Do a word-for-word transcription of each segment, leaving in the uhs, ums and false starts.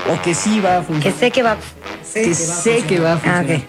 O que sí va a funcionar. Que sé que va... Que, que sé que va a funcionar. Ah, ok.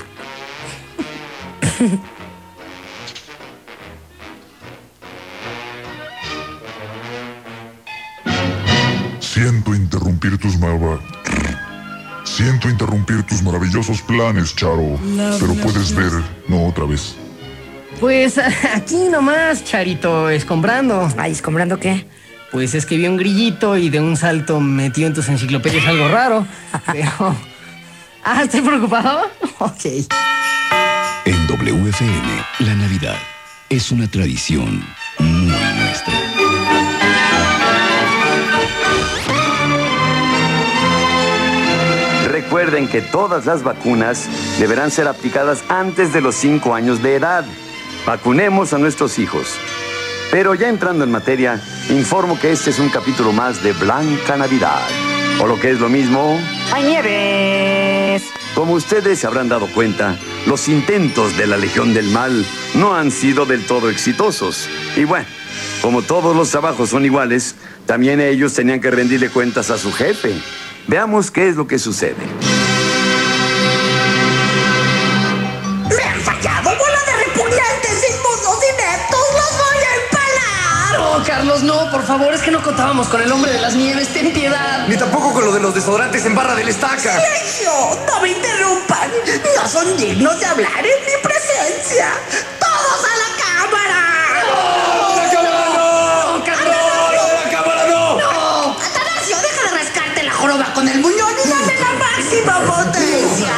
Siento interrumpir tus marav... Siento interrumpir tus maravillosos planes, Charo. Pero puedes ver, no otra vez. Pues aquí nomás, Charito, escombrando. Ay, ¿escombrando qué? Pues es que vi un grillito y de un salto metido en tus enciclopedias algo raro. Pero... Ah, ¿estoy preocupado? Ok. En W F M, la Navidad es una tradición muy nuestra. Recuerden que todas las vacunas deberán ser aplicadas antes de los cinco años de edad. Vacunemos a nuestros hijos. Pero ya entrando en materia, informo que este es un capítulo más de Blanca Navidad. O lo que es lo mismo... ¡Ay, Nieves! Como ustedes se habrán dado cuenta, los intentos de la Legión del Mal no han sido del todo exitosos. Y bueno, como todos los trabajos son iguales, también ellos tenían que rendirle cuentas a su jefe. Veamos qué es lo que sucede. ¡Me han fallado, bola de repugnantes, inmundos, ineptos! ¡Los voy a empalar! No, Carlos, no, por favor, es que no contábamos con el hombre de las nieves, ten piedad. Ni tampoco con lo de los desodorantes en barra del Estaca. ¡Silencio! ¡No me interrumpan! ¡No son dignos de hablar en mi presencia! ¡Todos a la cámara! ¡No! ¡La cámara no! ¡No, Carlos! ¡No, la cámara no! ¡No! Atanasio, deja de rascarte la joroba con el muñón y dame la máxima potencia.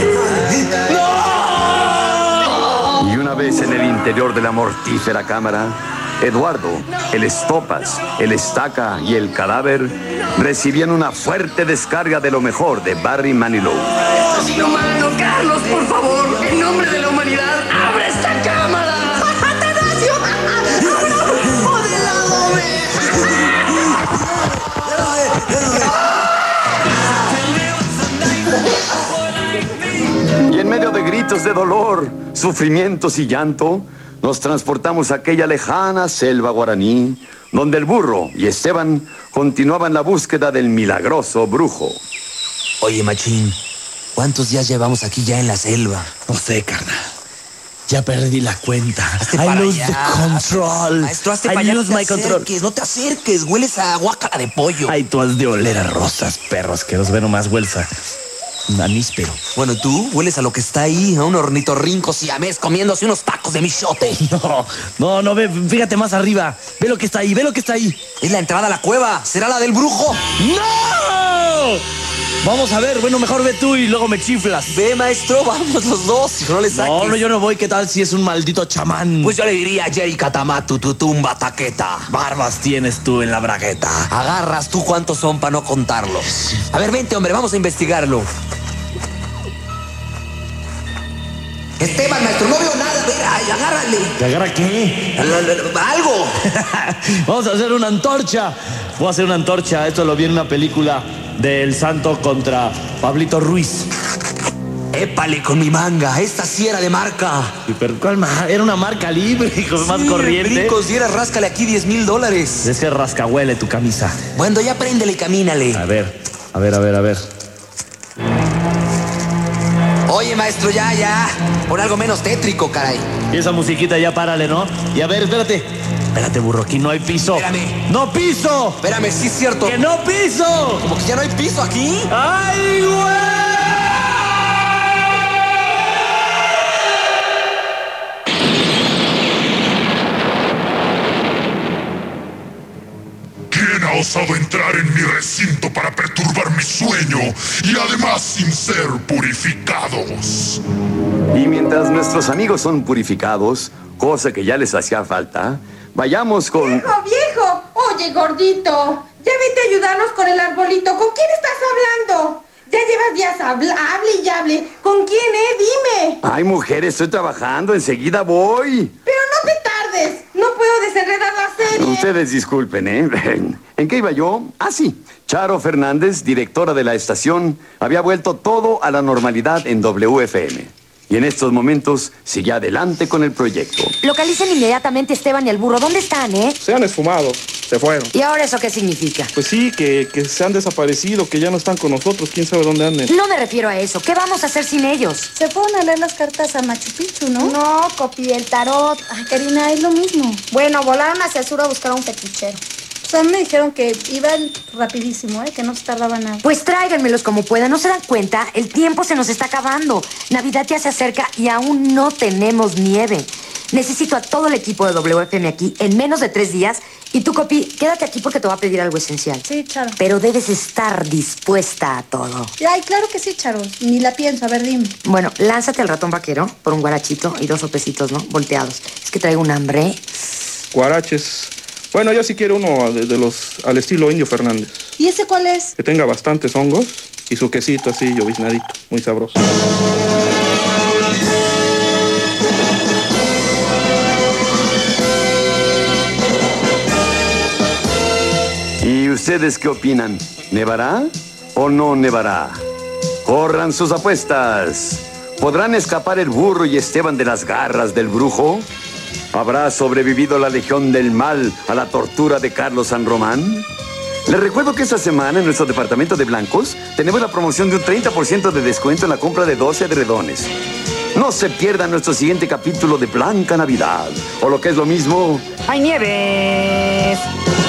Y una vez en el interior de la mortífera cámara, Eduardo, el Estopas, el Estaca y el Cadáver recibían una fuerte descarga de lo mejor de Barry Manilow. ¡Esto es inhumano, Carlos, por favor! En nombre de la humanidad, ¡abre esta cámara! ¡Atanasio! Y en medio de gritos de dolor, sufrimientos y llanto, nos transportamos a aquella lejana selva guaraní, donde el burro y Esteban continuaban la búsqueda del milagroso brujo. Oye, machín, ¿cuántos días llevamos aquí ya en la selva? No sé, carnal. Ya perdí la cuenta. Hazte I para lose allá. the control. Maestro, hazte I para allá, no lose te my control. acerques, no te acerques, hueles a guácara de pollo. Ay, tú has de oler a rosas, perros, que los ve nomás huelsa. Aníspero. Bueno, tú hueles a lo que está ahí, a un ornitorrinco siamés comiéndose unos tacos de michote. No, no, no, ve, fíjate más arriba. Ve lo que está ahí, ve lo que está ahí. Es la entrada a la cueva, será la del brujo. ¡No! Vamos a ver, bueno, mejor ve tú y luego me chiflas. Ve, maestro, vamos los dos, si no le saques. No, no, yo no voy, ¿qué tal si es un maldito chamán? Pues yo le diría a Jerry Katamatu, tu tumba taqueta. Barbas tienes tú en la bragueta. Agarras tú cuántos son para no contarlos. A ver, vente, hombre, vamos a investigarlo. Esteban, maestro, no veo nada, a ver, ay, agárrale. ¿Te agarra qué? La, la, la, algo. Vamos a hacer una antorcha. Voy a hacer una antorcha, esto lo vi en una película del Santo contra Pablito Ruiz. Épale con mi manga, esta sí era de marca. Pero ¿cuál marca? Era una marca libre, hijo, Sí, más corriente. Bricos, y era ráscale aquí diez mil dólares. Es que rascahuele tu camisa. Bueno, ya préndele y camínale. A ver, a ver, a ver, a ver. Oye, maestro, ya, ya. Pon algo menos tétrico, caray. Y esa musiquita ya párale, ¿no? Y a ver, espérate. Espérate, burro, aquí no hay piso. Espérame. ¡No piso! Espérame, sí es cierto. ¡Que no piso! ¿Como que ya no hay piso aquí? ¡Ay, güey! ¿Quién ha osado entrar en mi recinto para perturbar mi sueño y además sin ser purificados? Y mientras nuestros amigos son purificados, cosa que ya les hacía falta, vayamos con... ¡Viejo, viejo! Oye, gordito, ya vete a ayudarnos con el arbolito. ¿Con quién estás hablando? Ya llevas días habla, hable y hable. ¿Con quién, eh? Dime. Ay, mujer, estoy trabajando, enseguida voy. Pero no te tardes. No puedo desenredar la serie. Ustedes disculpen, ¿eh? ¿En qué iba yo? Ah, sí. Charo Fernández, directora de la estación, había vuelto todo a la normalidad en W F M. Y en estos momentos sigue adelante con el proyecto. Localicen inmediatamente a Esteban y al burro. ¿Dónde están, eh? Se han esfumado. se fueron. ¿Y ahora eso qué significa? Pues sí, que, que se han desaparecido, que ya no están con nosotros, quién sabe dónde anden. No me refiero a eso. ¿Qué vamos a hacer sin ellos? Se fueron a leer las cartas a Machu Picchu, ¿no? No, copié el tarot. Ay, Karina, es lo mismo. Bueno, volaron hacia el sur a buscar a un fetichero. O sea, me dijeron que iban rapidísimo, ¿eh? Que no se tardaba nada. Pues tráiganmelos como puedan. ¿No se dan cuenta? El tiempo se nos está acabando. Navidad ya se acerca y aún no tenemos nieve. Necesito a todo el equipo de W F M aquí en menos de tres días. Y tú, Copi, quédate aquí porque te voy a pedir algo esencial. Sí, Charo. Pero debes estar dispuesta a todo. Ay, claro que sí, Charo. Ni la pienso. A ver, dime. Bueno, lánzate al ratón vaquero por un guarachito y dos sopecitos, ¿no? Volteados. Es que traigo un hambre. Guaraches. Bueno, yo sí quiero uno de, de los al estilo Indio Fernández. ¿Y ese cuál es? Que tenga bastantes hongos y su quesito así lloviznadito, muy sabroso. ¿Y ustedes qué opinan? ¿Nevará o no nevará? Corran sus apuestas. ¿Podrán escapar el burro y Esteban de las garras del brujo? ¿Habrá sobrevivido la Legión del Mal a la tortura de Carlos San Román? Les recuerdo que esta semana en nuestro departamento de blancos tenemos la promoción de un treinta por ciento de descuento en la compra de doce edredones. No se pierdan nuestro siguiente capítulo de Blanca Navidad. O lo que es lo mismo... ¡Hay nieves!